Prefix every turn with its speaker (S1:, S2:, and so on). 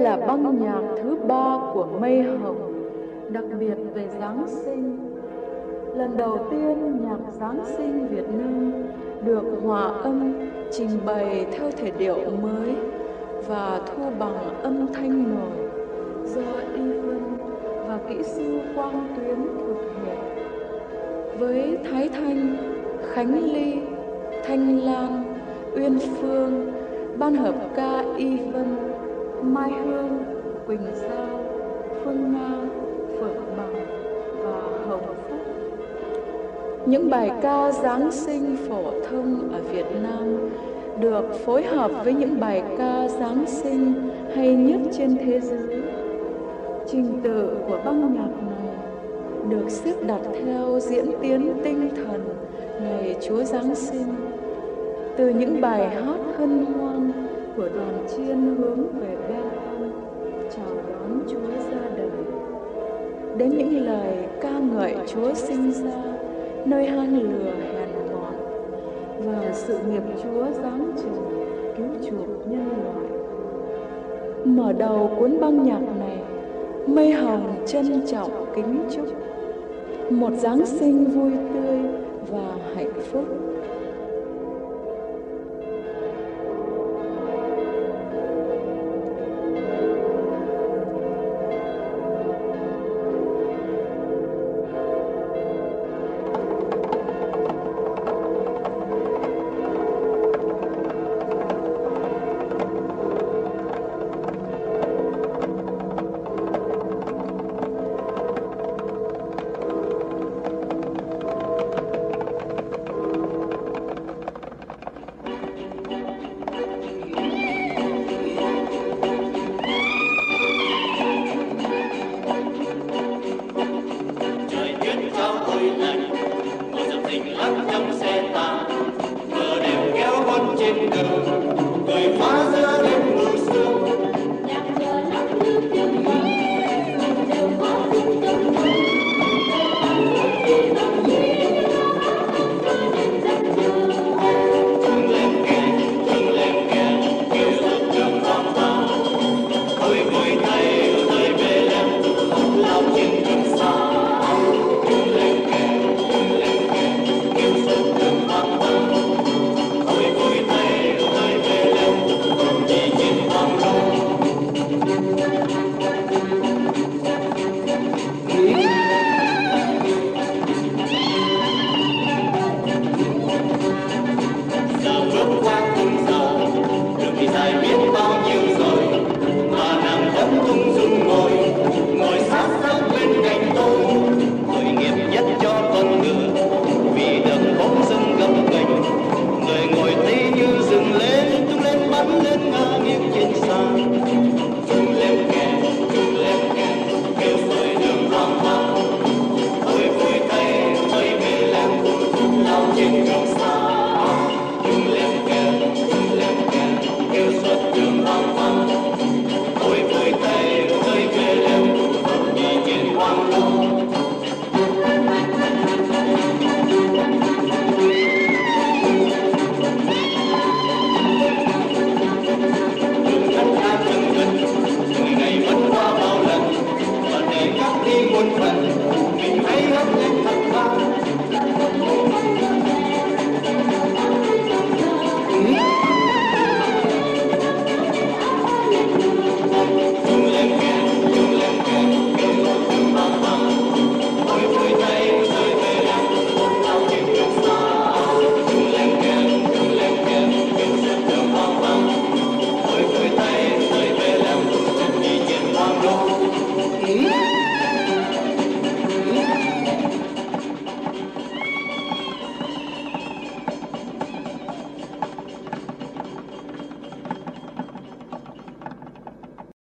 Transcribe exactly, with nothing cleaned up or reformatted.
S1: là băng nhạc thứ ba của Mây Hồng, đặc biệt về Giáng sinh. Lần đầu tiên nhạc Giáng sinh Việt Nam được hòa âm, trình bày theo thể điệu mới và thu bằng âm thanh nổi do Y Vân và kỹ sư Quang Tuyến thực hiện. Với Thái Thanh, Khánh Ly, Thanh Lan, Uyên Phương, ban hợp ca Y Vân, Mai Hương, Quỳnh Giao, Phương Nga, Phượng Bằng và Hồng Phúc. Những bài ca Giáng sinh phổ thông ở Việt Nam được phối hợp với những bài ca Giáng sinh hay nhất trên thế giới. Trình tự của băng nhạc này được xếp đặt theo diễn tiến tinh thần ngày Chúa Giáng sinh, từ những bài hát hân hoan của đoàn chiên hướng về Bethel chào đón Chúa ra đời, đến những lời ca ngợi Chúa sinh ra nơi hang lửa hèn mọn và sự nghiệp Chúa giáng trần cứu chuộc nhân loại. Mở đầu cuốn băng nhạc này, Mây Hồng trân trọng kính chúc một Giáng sinh vui tươi và hạnh phúc.